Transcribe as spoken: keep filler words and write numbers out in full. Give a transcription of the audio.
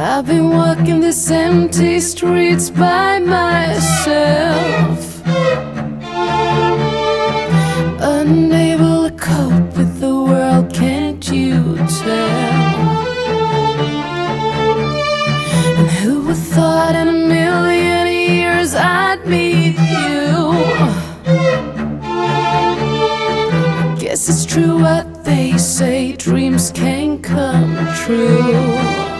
I've been walking these empty streets by myself, unable to cope with the world, can't you tell? And who would thought in a million years I'd meet you? Guess it's true what they say, dreams can come true.